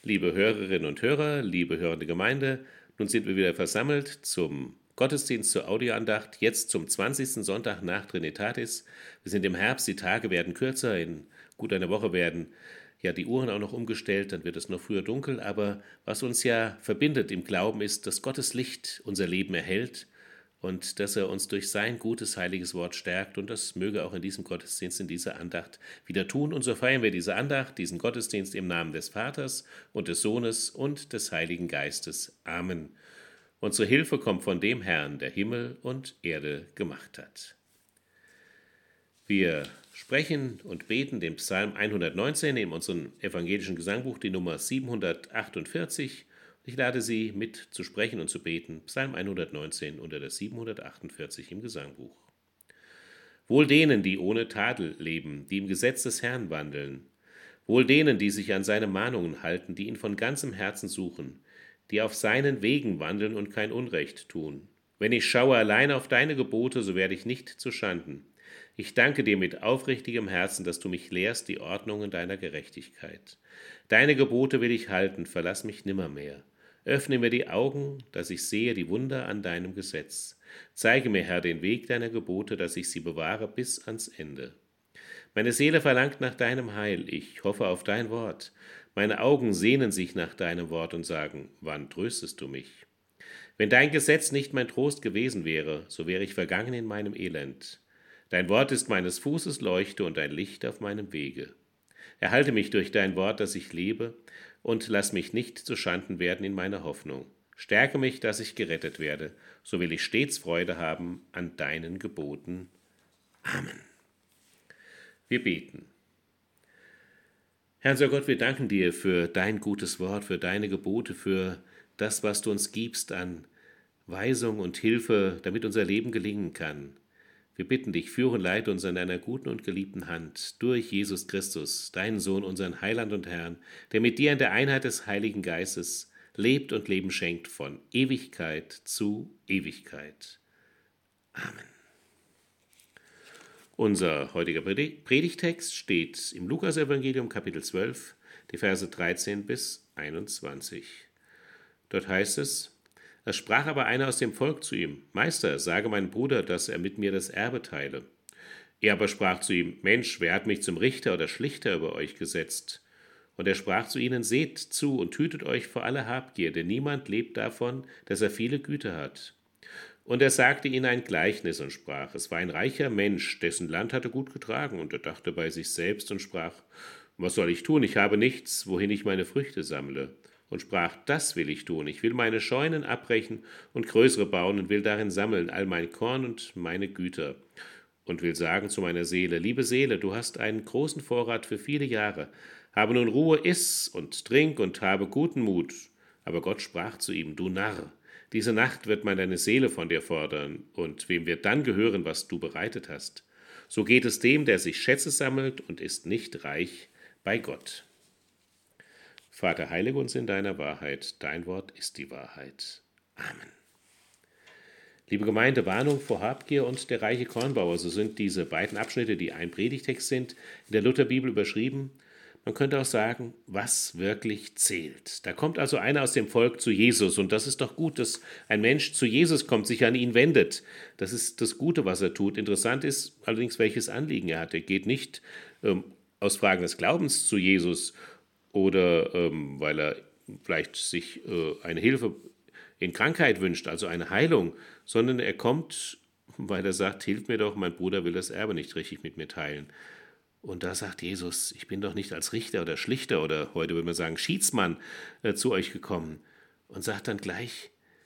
Liebe Hörerinnen und Hörer, liebe hörende Gemeinde, nun sind wir wieder versammelt zum Gottesdienst zur Audioandacht, jetzt zum 20. Sonntag nach Trinitatis. Wir sind im Herbst, die Tage werden kürzer, in gut einer Woche werden ja die Uhren auch noch umgestellt, dann wird es noch früher dunkel, aber was uns ja verbindet im Glauben ist, dass Gottes Licht unser Leben erhält und dass er uns durch sein gutes, heiliges Wort stärkt. Und das möge auch in diesem Gottesdienst, in dieser Andacht wieder tun. Und so feiern wir diese Andacht, diesen Gottesdienst im Namen des Vaters und des Sohnes und des Heiligen Geistes. Amen. Unsere Hilfe kommt von dem Herrn, der Himmel und Erde gemacht hat. Wir sprechen und beten den Psalm 119 in unserem evangelischen Gesangbuch, die Nummer 748. Ich lade Sie mit zu sprechen und zu beten, Psalm 119 unter der 748 im Gesangbuch. Wohl denen, die ohne Tadel leben, die im Gesetz des Herrn wandeln. Wohl denen, die sich an seine Mahnungen halten, die ihn von ganzem Herzen suchen, die auf seinen Wegen wandeln und kein Unrecht tun. Wenn ich schaue allein auf deine Gebote, so werde ich nicht zu Schanden. Ich danke dir mit aufrichtigem Herzen, dass du mich lehrst die Ordnungen deiner Gerechtigkeit. Deine Gebote will ich halten, verlass mich nimmermehr. Öffne mir die Augen, dass ich sehe die Wunder an deinem Gesetz. Zeige mir, Herr, den Weg deiner Gebote, dass ich sie bewahre bis ans Ende. Meine Seele verlangt nach deinem Heil, ich hoffe auf dein Wort. Meine Augen sehnen sich nach deinem Wort und sagen, wann tröstest du mich? Wenn dein Gesetz nicht mein Trost gewesen wäre, so wäre ich vergangen in meinem Elend. Dein Wort ist meines Fußes Leuchte und ein Licht auf meinem Wege. Erhalte mich durch dein Wort, dass ich lebe, und lass mich nicht zu Schanden werden in meiner Hoffnung. Stärke mich, dass ich gerettet werde, so will ich stets Freude haben an deinen Geboten. Amen. Wir beten. Herr unser Gott, wir danken dir für dein gutes Wort, für deine Gebote, für das, was du uns gibst an Weisung und Hilfe, damit unser Leben gelingen kann. Wir bitten dich, führe und leite uns an deiner guten und geliebten Hand durch Jesus Christus, deinen Sohn, unseren Heiland und Herrn, der mit dir in der Einheit des Heiligen Geistes lebt und Leben schenkt von Ewigkeit zu Ewigkeit. Amen. Unser heutiger Predigtext steht im Lukasevangelium Kapitel 12, die Verse 13 bis 21. Dort heißt es: Es sprach aber einer aus dem Volk zu ihm: Meister, sage meinem Bruder, dass er mit mir das Erbe teile. Er aber sprach zu ihm: Mensch, wer hat mich zum Richter oder Schlichter über euch gesetzt? Und er sprach zu ihnen: Seht zu und hütet euch vor aller Habgier, denn niemand lebt davon, dass er viele Güter hat. Und er sagte ihnen ein Gleichnis und sprach: Es war ein reicher Mensch, dessen Land hatte gut getragen, und er dachte bei sich selbst und sprach: Was soll ich tun? Ich habe nichts, wohin ich meine Früchte sammle. Und sprach: Das will ich tun. Ich will meine Scheunen abbrechen und größere bauen und will darin sammeln all mein Korn und meine Güter. Und will sagen zu meiner Seele: Liebe Seele, du hast einen großen Vorrat für viele Jahre. Habe nun Ruhe, iss und trink und habe guten Mut. Aber Gott sprach zu ihm: Du Narr, diese Nacht wird man deine Seele von dir fordern, und wem wird dann gehören, was du bereitet hast? So geht es dem, der sich Schätze sammelt und ist nicht reich bei Gott. Vater, heilige uns in deiner Wahrheit, dein Wort ist die Wahrheit. Amen. Liebe Gemeinde, Warnung vor Habgier und der reiche Kornbauer, so sind diese beiden Abschnitte, die ein Predigtext sind, in der Lutherbibel überschrieben. Man könnte auch sagen, was wirklich zählt. Da kommt also einer aus dem Volk zu Jesus, und das ist doch gut, dass ein Mensch zu Jesus kommt, sich an ihn wendet. Das ist das Gute, was er tut. Interessant ist allerdings, welches Anliegen er hat. Er geht nicht aus Fragen des Glaubens zu Jesus oder weil er vielleicht sich eine Hilfe in Krankheit wünscht, also eine Heilung, sondern er kommt, weil er sagt: Hilf mir doch, mein Bruder will das Erbe nicht richtig mit mir teilen. Und da sagt Jesus: Ich bin doch nicht als Richter oder Schlichter oder heute würde man sagen Schiedsmann zu euch gekommen. Und sagt dann gleich,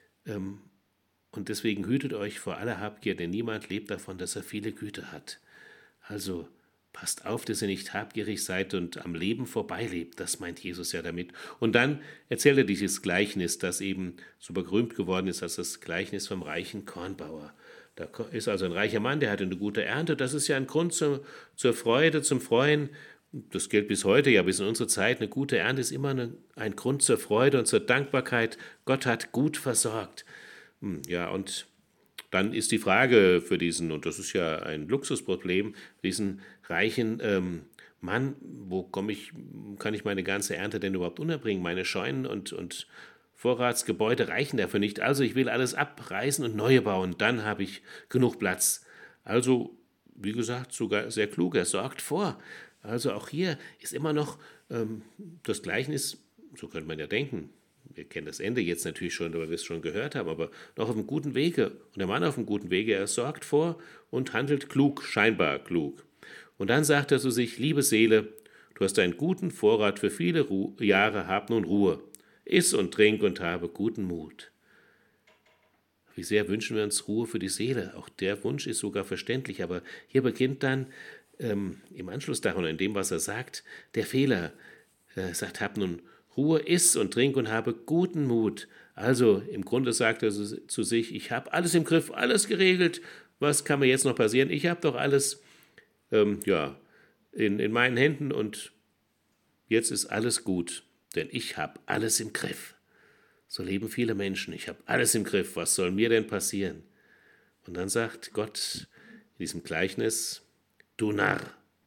und deswegen hütet euch vor aller Habgier, denn niemand lebt davon, dass er viele Güter hat. Also passt auf, dass ihr nicht habgierig seid und am Leben vorbeilebt, das meint Jesus ja damit. Und dann erzählt er dieses Gleichnis, das eben so berühmt geworden ist als das Gleichnis vom reichen Kornbauer. Da ist also ein reicher Mann, der hatte eine gute Ernte. Das ist ja ein Grund zur Freude, zum Freuen. Das gilt bis heute, ja bis in unsere Zeit. Eine gute Ernte ist immer ein Grund zur Freude und zur Dankbarkeit. Gott hat gut versorgt. Ja, und dann ist die Frage für diesen, und das ist ja ein Luxusproblem, diesen reichen Mann, kann ich meine ganze Ernte denn überhaupt unterbringen? Meine Scheunen und Vorratsgebäude reichen dafür nicht. Also ich will alles abreißen und neue bauen. Dann habe ich genug Platz. Also, wie gesagt, sogar sehr klug. Er sorgt vor. Also auch hier ist immer noch das Gleichnis, so könnte man ja denken. Wir kennen das Ende jetzt natürlich schon, weil wir es schon gehört haben, aber noch auf einem guten Wege. Und der Mann auf einem guten Wege, er sorgt vor und handelt klug, scheinbar klug. Und dann sagt er zu sich, liebe Seele, du hast einen guten Vorrat für viele Jahre, hab nun Ruhe. Iss und trink und habe guten Mut. Wie sehr wünschen wir uns Ruhe für die Seele. Auch der Wunsch ist sogar verständlich, aber hier beginnt dann im Anschluss daran, in dem, was er sagt, der Fehler. Er sagt, hab nun Ruhe, iss und trink und habe guten Mut. Also im Grunde sagt er zu sich, ich habe alles im Griff, alles geregelt. Was kann mir jetzt noch passieren? Ich habe doch alles in meinen Händen und jetzt ist alles gut, denn ich habe alles im Griff. So leben viele Menschen. Ich habe alles im Griff. Was soll mir denn passieren? Und dann sagt Gott in diesem Gleichnis, du Narr,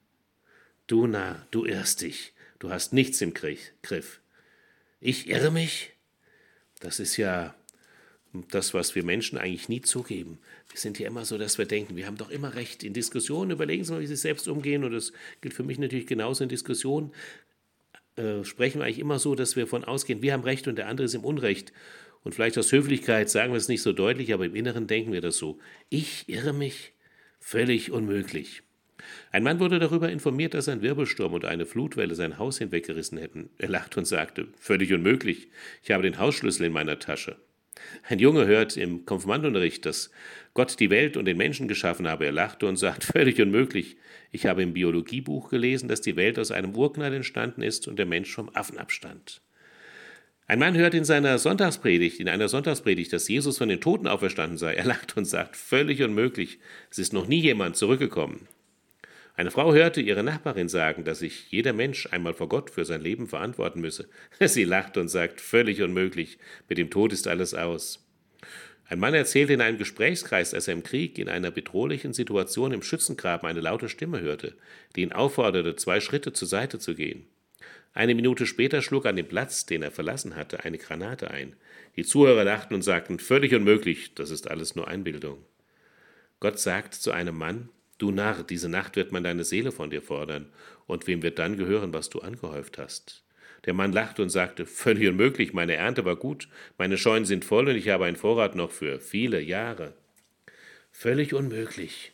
du irrst dich. Du hast nichts im Griff. Ich irre mich? Das ist ja das, was wir Menschen eigentlich nie zugeben. Wir sind ja immer so, dass wir denken, wir haben doch immer recht. In Diskussionen überlegen Sie mal, wie Sie selbst umgehen. Und das gilt für mich natürlich genauso in Diskussionen. Sprechen wir eigentlich immer so, dass wir davon ausgehen, wir haben Recht und der andere ist im Unrecht. Und vielleicht aus Höflichkeit sagen wir es nicht so deutlich, aber im Inneren denken wir das so. Ich irre mich? Völlig unmöglich. Ein Mann wurde darüber informiert, dass ein Wirbelsturm und eine Flutwelle sein Haus hinweggerissen hätten. Er lachte und sagte, völlig unmöglich, ich habe den Hausschlüssel in meiner Tasche. Ein Junge hört im Konfirmandunterricht, dass Gott die Welt und den Menschen geschaffen habe. Er lachte und sagt, völlig unmöglich. Ich habe im Biologiebuch gelesen, dass die Welt aus einem Urknall entstanden ist und der Mensch vom Affen abstammt. Ein Mann hört in einer Sonntagspredigt, dass Jesus von den Toten auferstanden sei. Er lacht und sagt, völlig unmöglich. Es ist noch nie jemand zurückgekommen. Eine Frau hörte ihre Nachbarin sagen, dass sich jeder Mensch einmal vor Gott für sein Leben verantworten müsse. Sie lacht und sagt, völlig unmöglich, mit dem Tod ist alles aus. Ein Mann erzählte in einem Gesprächskreis, dass er im Krieg in einer bedrohlichen Situation im Schützengraben eine laute Stimme hörte, die ihn aufforderte, 2 Schritte zur Seite zu gehen. Eine Minute später schlug an dem Platz, den er verlassen hatte, eine Granate ein. Die Zuhörer lachten und sagten, völlig unmöglich, das ist alles nur Einbildung. Gott sagt zu einem Mann, du Narr, diese Nacht wird man deine Seele von dir fordern, und wem wird dann gehören, was du angehäuft hast? Der Mann lachte und sagte, völlig unmöglich, meine Ernte war gut, meine Scheunen sind voll und ich habe einen Vorrat noch für viele Jahre. Völlig unmöglich.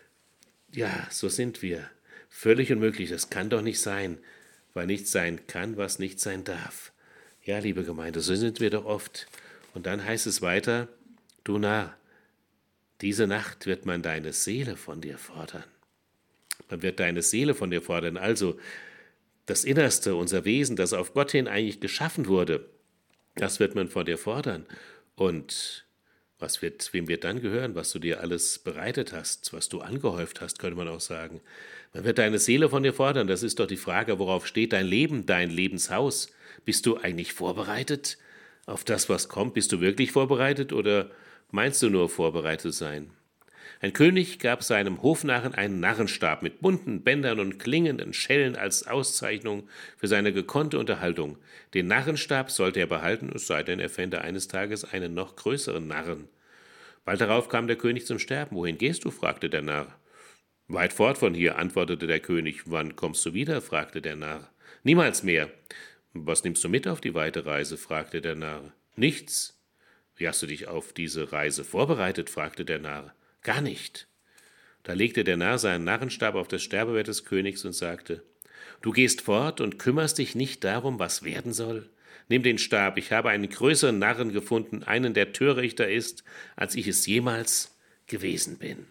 Ja, so sind wir. Völlig unmöglich, das kann doch nicht sein, weil nichts sein kann, was nicht sein darf. Ja, liebe Gemeinde, so sind wir doch oft. Und dann heißt es weiter, du Narr, diese Nacht wird man deine Seele von dir fordern. Man wird deine Seele von dir fordern, also das Innerste, unser Wesen, das auf Gott hin eigentlich geschaffen wurde, das wird man von dir fordern. Und wem wird dann gehören, was du dir alles bereitet hast, was du angehäuft hast, könnte man auch sagen. Man wird deine Seele von dir fordern, das ist doch die Frage, worauf steht dein Leben, dein Lebenshaus? Bist du eigentlich vorbereitet auf das, was kommt? Bist du wirklich vorbereitet oder meinst du nur vorbereitet sein? Ein König gab seinem Hofnarren einen Narrenstab mit bunten Bändern und klingenden Schellen als Auszeichnung für seine gekonnte Unterhaltung. Den Narrenstab sollte er behalten, es sei denn, er fände eines Tages einen noch größeren Narren. Bald darauf kam der König zum Sterben. Wohin gehst du? Fragte der Narr. Weit fort von hier, antwortete der König. Wann kommst du wieder? Fragte der Narr. Niemals mehr. Was nimmst du mit auf die weite Reise? Fragte der Narr. Nichts. Wie hast du dich auf diese Reise vorbereitet? Fragte der Narr. Gar nicht. Da legte der Narr seinen Narrenstab auf das Sterbebett des Königs und sagte, du gehst fort und kümmerst dich nicht darum, was werden soll? Nimm den Stab, ich habe einen größeren Narren gefunden, einen, der törichter ist, als ich es jemals gewesen bin.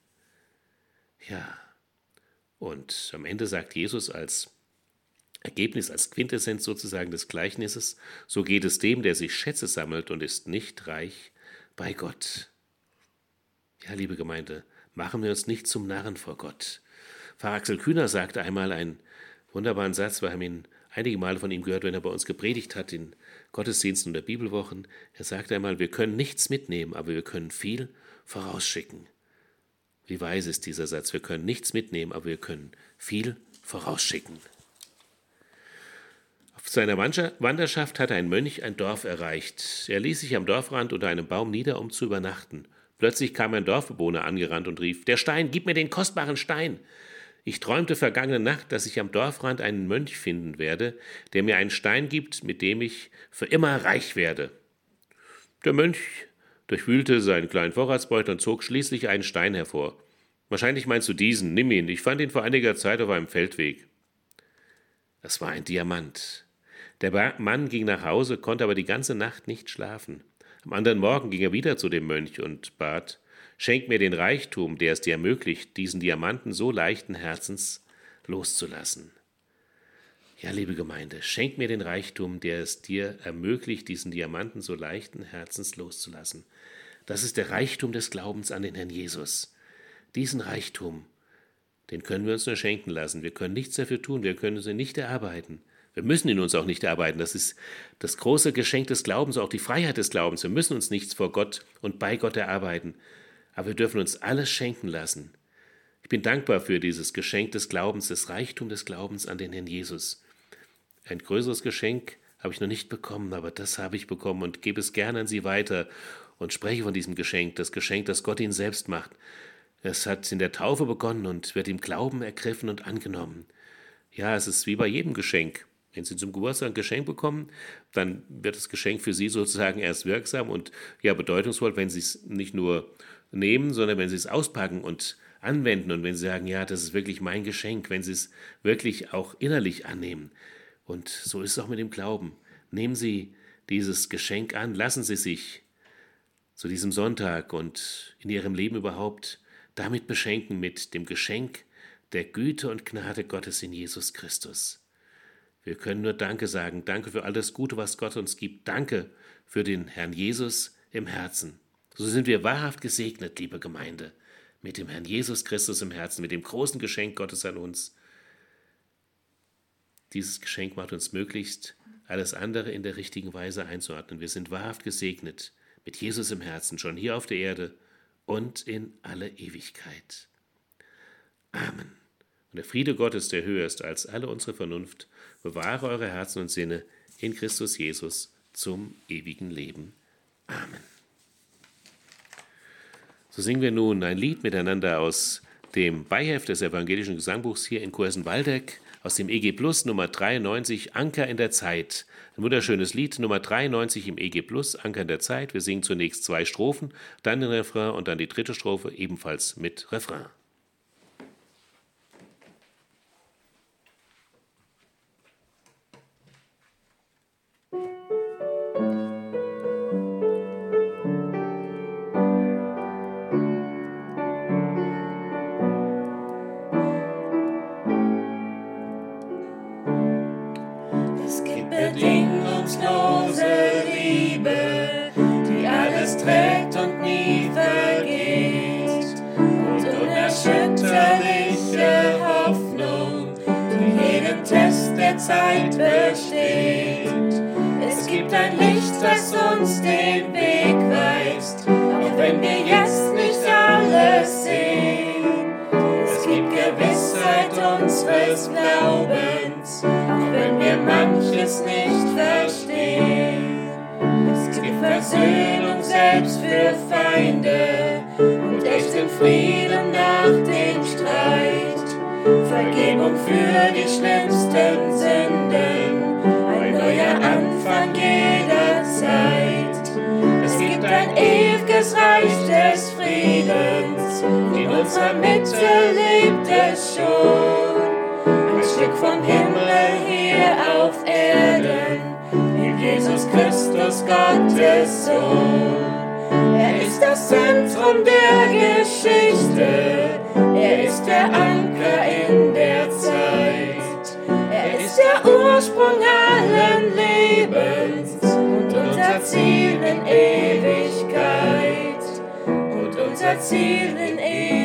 Ja, und am Ende sagt Jesus als Ergebnis, als Quintessenz sozusagen des Gleichnisses, so geht es dem, der sich Schätze sammelt und ist nicht reich bei Gott. Ja, liebe Gemeinde, machen wir uns nicht zum Narren vor Gott. Pfarrer Axel Kühner sagte einmal einen wunderbaren Satz, wir haben ihn einige Male von ihm gehört, wenn er bei uns gepredigt hat in Gottesdiensten oder Bibelwochen. Er sagte einmal, wir können nichts mitnehmen, aber wir können viel vorausschicken. Wie weise ist dieser Satz? Wir können nichts mitnehmen, aber wir können viel vorausschicken. Auf seiner Wanderschaft hatte ein Mönch ein Dorf erreicht. Er ließ sich am Dorfrand unter einem Baum nieder, um zu übernachten. Plötzlich kam ein Dorfbewohner angerannt und rief: Der Stein, gib mir den kostbaren Stein! Ich träumte vergangene Nacht, dass ich am Dorfrand einen Mönch finden werde, der mir einen Stein gibt, mit dem ich für immer reich werde. Der Mönch durchwühlte seinen kleinen Vorratsbeutel und zog schließlich einen Stein hervor. Wahrscheinlich meinst du diesen, nimm ihn, ich fand ihn vor einiger Zeit auf einem Feldweg. Das war ein Diamant. Der Mann ging nach Hause, konnte aber die ganze Nacht nicht schlafen. Am anderen Morgen ging er wieder zu dem Mönch und bat: Schenk mir den Reichtum, der es dir ermöglicht, diesen Diamanten so leichten Herzens loszulassen. Ja, liebe Gemeinde, schenk mir den Reichtum, der es dir ermöglicht, diesen Diamanten so leichten Herzens loszulassen. Das ist der Reichtum des Glaubens an den Herrn Jesus. Diesen Reichtum, den können wir uns nur schenken lassen. Wir können nichts dafür tun, wir können ihn nicht erarbeiten. Wir müssen ihn uns auch nicht erarbeiten. Das ist das große Geschenk des Glaubens, auch die Freiheit des Glaubens. Wir müssen uns nichts vor Gott und bei Gott erarbeiten. Aber wir dürfen uns alles schenken lassen. Ich bin dankbar für dieses Geschenk des Glaubens, das Reichtum des Glaubens an den Herrn Jesus. Ein größeres Geschenk habe ich noch nicht bekommen, aber das habe ich bekommen und gebe es gerne an Sie weiter und spreche von diesem Geschenk, das Geschenk, das Gott Ihnen selbst macht. Es hat in der Taufe begonnen und wird im Glauben ergriffen und angenommen. Ja, es ist wie bei jedem Geschenk. Wenn Sie zum Geburtstag ein Geschenk bekommen, dann wird das Geschenk für Sie sozusagen erst wirksam und ja bedeutungsvoll, wenn Sie es nicht nur nehmen, sondern wenn Sie es auspacken und anwenden und wenn Sie sagen, ja, das ist wirklich mein Geschenk, wenn Sie es wirklich auch innerlich annehmen. Und so ist es auch mit dem Glauben. Nehmen Sie dieses Geschenk an, lassen Sie sich zu diesem Sonntag und in Ihrem Leben überhaupt damit beschenken, mit dem Geschenk der Güte und Gnade Gottes in Jesus Christus. Wir können nur Danke sagen. Danke für all das Gute, was Gott uns gibt. Danke für den Herrn Jesus im Herzen. So sind wir wahrhaft gesegnet, liebe Gemeinde, mit dem Herrn Jesus Christus im Herzen, mit dem großen Geschenk Gottes an uns. Dieses Geschenk macht uns möglichst, alles andere in der richtigen Weise einzuordnen. Wir sind wahrhaft gesegnet mit Jesus im Herzen, schon hier auf der Erde und in alle Ewigkeit. Amen. Und der Friede Gottes, der höher ist als alle unsere Vernunft, bewahre eure Herzen und Sinne in Christus Jesus zum ewigen Leben. Amen. So singen wir nun ein Lied miteinander aus dem Beiheft des Evangelischen Gesangbuchs hier in Kursen-Waldeck, aus dem EG Plus Nummer 93, Anker in der Zeit. Ein wunderschönes Lied, Nummer 93 im EG Plus, Anker in der Zeit. Wir singen zunächst 2 Strophen, dann den Refrain und dann die 3. Strophe, ebenfalls mit Refrain. Bedingungslose Liebe, die alles trägt und nie vergeht, und unerschütterliche Hoffnung, die jeden Test der Zeit besteht. Es gibt ein Licht, das uns den Weg weist, auch wenn wir jetzt nicht alles sehen. Es gibt Gewissheit unseres Glaubens, auch wenn wir manches nicht verstehen. Es gibt Versöhnung selbst für Feinde und echten Frieden nach dem Streit. Vergebung für die schlimmsten Sünden, ein neuer Anfang jederzeit. Es gibt ein ewiges Reich des Friedens, in unserer Mitte lebt es schon. Ein Stück vom Himmel hier auf Erden, in Jesus Christus, Gottes Sohn. Er ist das Zentrum der Geschichte, er ist der Anker in der Zeit. Er ist der Ursprung allen Lebens und unser Ziel in Ewigkeit. Und unser Ziel in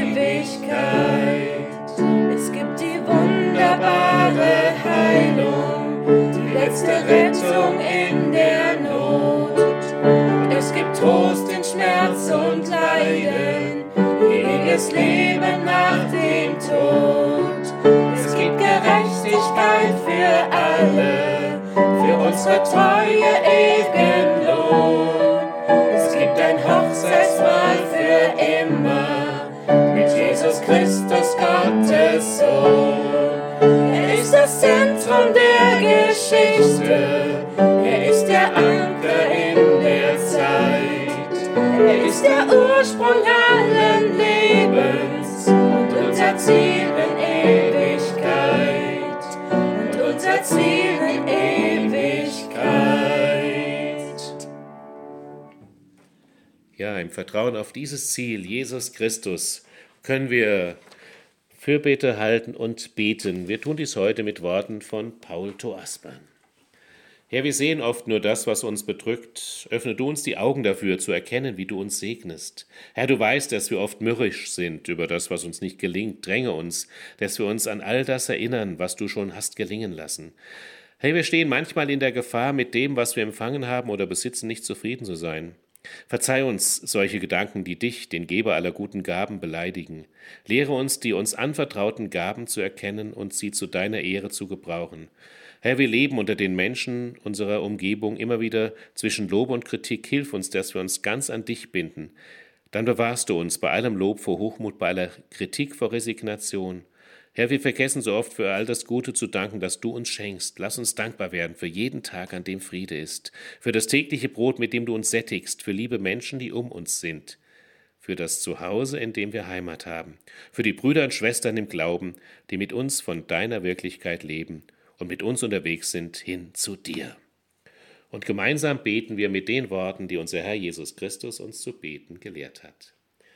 Ewigkeit. Es gibt die wunderbare Heilung, die letzte Rettung in der Not. Es gibt Trost in Schmerz und Leiden, ewiges Leben nach dem Tod. Es gibt Gerechtigkeit unsere Treue ewigen Lohn. Es gibt ein Hochzeitsmahl für immer mit Jesus Christus, Gottes Sohn. Er ist das Zentrum der Geschichte, er ist der Anker in der Zeit. Er ist der Ursprung allen Lebens und unser Ziel in Ewigkeit. Und unser Ziel in Ewigkeit. Ja, im Vertrauen auf dieses Ziel, Jesus Christus, können wir Fürbitte halten und beten. Wir tun dies heute mit Worten von Paul Thoasmann. Herr, wir sehen oft nur das, was uns bedrückt. Öffne du uns die Augen dafür, zu erkennen, wie du uns segnest. Herr, du weißt, dass wir oft mürrisch sind über das, was uns nicht gelingt. Dränge uns, dass wir uns an all das erinnern, was du schon hast gelingen lassen. Herr, wir stehen manchmal in der Gefahr, mit dem, was wir empfangen haben oder besitzen, nicht zufrieden zu sein. Verzeih uns solche Gedanken, die dich, den Geber aller guten Gaben, beleidigen. Lehre uns, die uns anvertrauten Gaben zu erkennen und sie zu deiner Ehre zu gebrauchen. Herr, wir leben unter den Menschen unserer Umgebung immer wieder zwischen Lob und Kritik. Hilf uns, dass wir uns ganz an dich binden. Dann bewahrst du uns bei allem Lob vor Hochmut, bei aller Kritik vor Resignation. Herr, wir vergessen so oft für all das Gute zu danken, das du uns schenkst. Lass uns dankbar werden für jeden Tag, an dem Friede ist, für das tägliche Brot, mit dem du uns sättigst, für liebe Menschen, die um uns sind, für das Zuhause, in dem wir Heimat haben, für die Brüder und Schwestern im Glauben, die mit uns von deiner Wirklichkeit leben und mit uns unterwegs sind hin zu dir. Und gemeinsam beten wir mit den Worten, die unser Herr Jesus Christus uns zu beten gelehrt hat.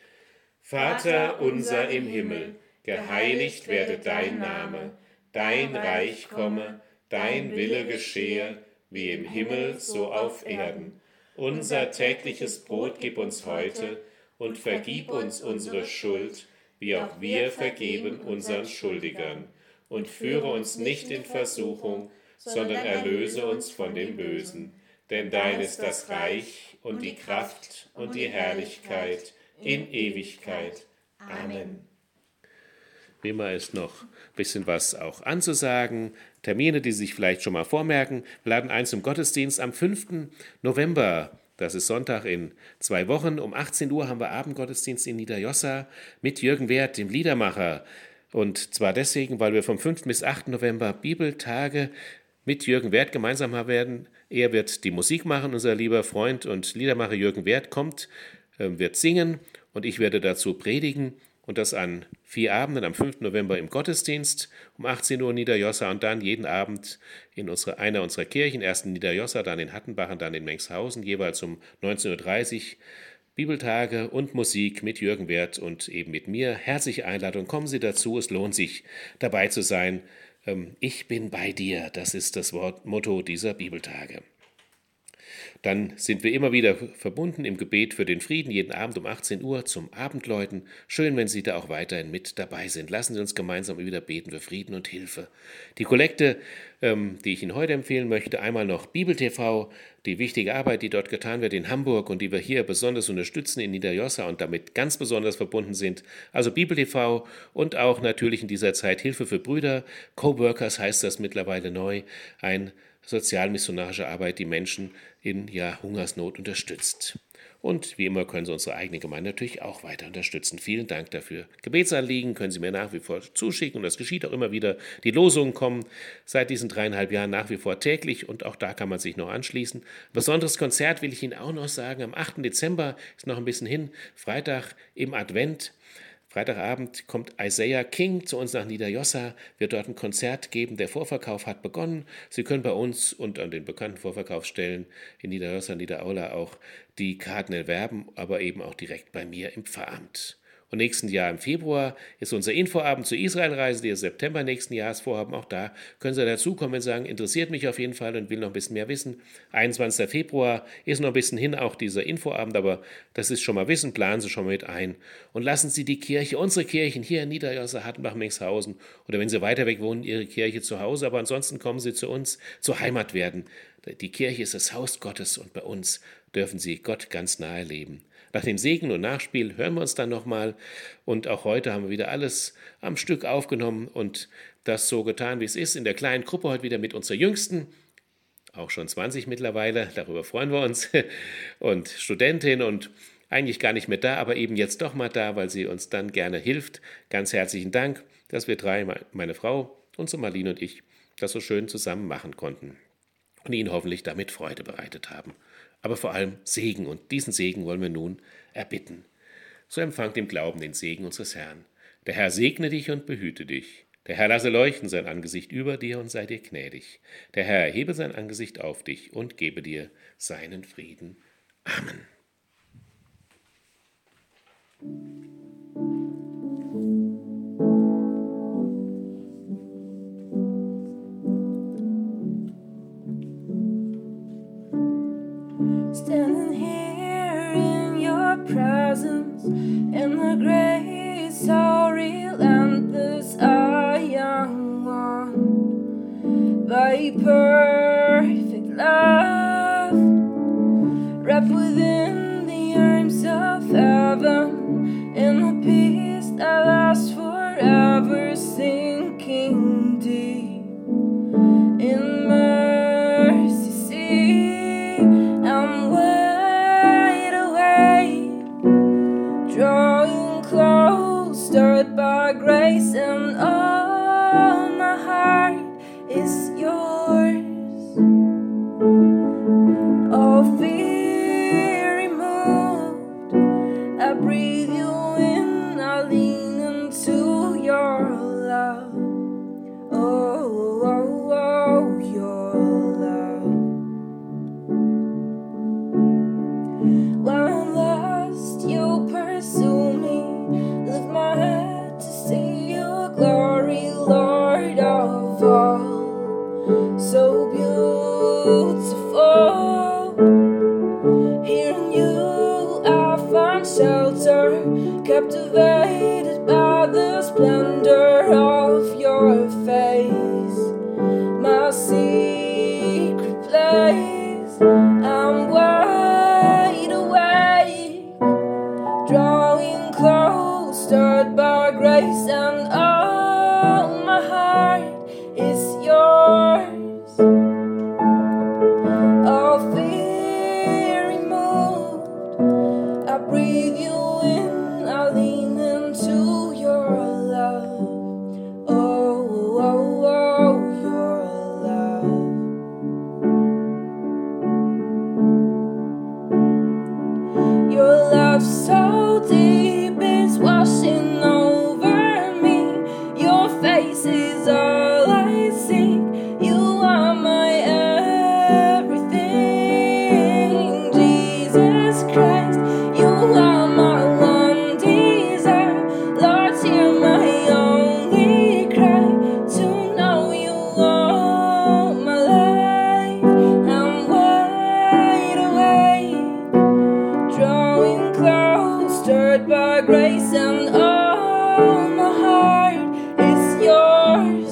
Vater unser im Himmel, geheiligt werde dein Name, dein Reich komme, dein Wille geschehe, wie im Himmel so auf Erden. Unser tägliches Brot gib uns heute und vergib uns unsere Schuld, wie auch wir vergeben unseren Schuldigern. Und führe uns nicht in Versuchung, sondern erlöse uns von dem Bösen. Denn dein ist das Reich und die Kraft und die Herrlichkeit in Ewigkeit. Amen. Wie immer ist noch ein bisschen was auch anzusagen. Termine, die Sie sich vielleicht schon mal vormerken. Wir laden ein zum Gottesdienst am 5. November. Das ist Sonntag in 2 Wochen. Um 18 Uhr haben wir Abendgottesdienst in Niederjossa mit Jürgen Werth, dem Liedermacher. Und zwar deswegen, weil wir vom 5. bis 8. November Bibeltage mit Jürgen Werth gemeinsam haben werden. Er wird die Musik machen, unser lieber Freund und Liedermacher Jürgen Werth kommt, wird singen und ich werde dazu predigen. Und das an 4 Abenden, am 5. November im Gottesdienst, um 18 Uhr in Niederjossa und dann jeden Abend in einer unserer Kirchen, erst in Niederjossa, dann in Hattenbach und dann in Mengshausen, jeweils um 19.30 Uhr. Bibeltage und Musik mit Jürgen Werth und eben mit mir. Herzliche Einladung, kommen Sie dazu, es lohnt sich dabei zu sein. Ich bin bei dir, das ist das Motto dieser Bibeltage. Dann sind wir immer wieder verbunden im Gebet für den Frieden, jeden Abend um 18 Uhr zum Abendläuten. Schön, wenn Sie da auch weiterhin mit dabei sind. Lassen Sie uns gemeinsam wieder beten für Frieden und Hilfe. Die Kollekte, die ich Ihnen heute empfehlen möchte, einmal noch Bibel TV, die wichtige Arbeit, die dort getan wird in Hamburg und die wir hier besonders unterstützen in Niederjossa und damit ganz besonders verbunden sind. Also Bibel TV und auch natürlich in dieser Zeit Hilfe für Brüder. Coworkers heißt das mittlerweile neu, ein sozialmissionarische Arbeit, die Menschen in Hungersnot unterstützt. Und wie immer können Sie unsere eigene Gemeinde natürlich auch weiter unterstützen. Vielen Dank dafür. Gebetsanliegen können Sie mir nach wie vor zuschicken und das geschieht auch immer wieder. Die Losungen kommen seit diesen 3,5 Jahren nach wie vor täglich und auch da kann man sich noch anschließen. Ein besonderes Konzert will ich Ihnen auch noch sagen. Am 8. Dezember ist noch ein bisschen hin, Freitag im Advent. Freitagabend kommt Isaiah King zu uns nach Niederjossa, wird dort ein Konzert geben. Der Vorverkauf hat begonnen. Sie können bei uns und an den bekannten Vorverkaufsstellen in Niederjossa, Niederaula auch die Karten erwerben, aber eben auch direkt bei mir im Pfarramt. Und nächsten Jahr im Februar ist unser Infoabend zur Israelreise, die ist September nächsten Jahres vorhaben. Auch da können Sie dazukommen, wenn Sie sagen, interessiert mich auf jeden Fall und will noch ein bisschen mehr wissen. 21. Februar ist noch ein bisschen hin, auch dieser Infoabend, aber das ist schon mal Wissen, planen Sie schon mal mit ein. Und lassen Sie die Kirche, unsere Kirchen hier in Niederjossa, Hattenbach, Mengshausen oder wenn Sie weiter weg wohnen, Ihre Kirche zu Hause, aber ansonsten kommen Sie zu uns, zur Heimat werden. Die Kirche ist das Haus Gottes und bei uns dürfen Sie Gott ganz nahe leben. Nach dem Segen und Nachspiel hören wir uns dann nochmal und auch heute haben wir wieder alles am Stück aufgenommen und das so getan, wie es ist, in der kleinen Gruppe heute wieder mit unserer Jüngsten auch schon 20 mittlerweile, darüber freuen wir uns, und Studentin und eigentlich gar nicht mehr da, aber eben jetzt doch mal da, weil sie uns dann gerne hilft. Ganz herzlichen Dank, dass wir drei, meine Frau, unsere Marlene und ich, das so schön zusammen machen konnten und Ihnen hoffentlich damit Freude bereitet haben. Aber vor allem Segen, und diesen Segen wollen wir nun erbitten. So empfangt im Glauben den Segen unseres Herrn. Der Herr segne dich und behüte dich. Der Herr lasse leuchten sein Angesicht über dir und sei dir gnädig. Der Herr erhebe sein Angesicht auf dich und gebe dir seinen Frieden. Amen. Standing here in your presence, in the grace so relentless, a young one, by perfect love, wrapped within the arms of heaven, in the peace that lasts forever, sinking deep in mercy. See, I'm wide awake, drawing close, stirred by grace, and all my heart is yours. All fear removed, I breathe you in, I lean into your love. Oh, oh, oh, your love. When I'm lost, you pursue me. Lift my head to see your glory, Lord of all. So beautiful. Here in you I find shelter, captivated by the splendor of your face, my secret place. I'm wide awake, drawing close, stirred by grace, and all my heart is yours. All fear removed, I breathe you in, I lean into your love. Oh, oh, oh, your love. Your love so deep, it's washing over me. Your face is all I seek. You are my everything, Jesus Christ. You are my one desire, Lord, hear my only cry, to know you all my life. I'm wide awake, drawing close, stirred by grace, and all my heart is yours.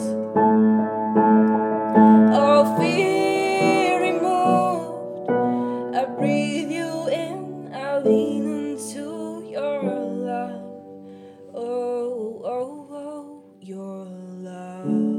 All fear removed, I breathe you in, I lean into your love. Oh, oh, oh, your love.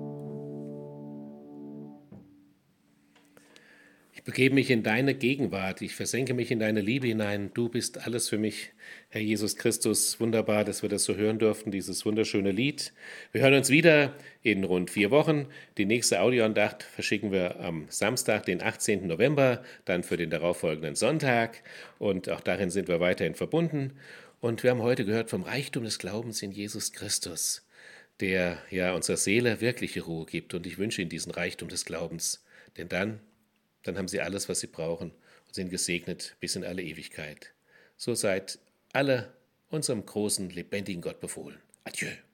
Ich begebe mich in deine Gegenwart, ich versenke mich in deine Liebe hinein. Du bist alles für mich, Herr Jesus Christus. Wunderbar, dass wir das so hören durften, dieses wunderschöne Lied. Wir hören uns wieder in rund 4 Wochen. Die nächste Audioandacht verschicken wir am Samstag, den 18. November, dann für den darauffolgenden Sonntag. Und auch darin sind wir weiterhin verbunden. Und wir haben heute gehört vom Reichtum des Glaubens in Jesus Christus, der ja unserer Seele wirkliche Ruhe gibt. Und ich wünsche Ihnen diesen Reichtum des Glaubens, denn dann haben Sie alles, was Sie brauchen und sind gesegnet bis in alle Ewigkeit. So seid alle unserem großen, lebendigen Gott befohlen. Adieu.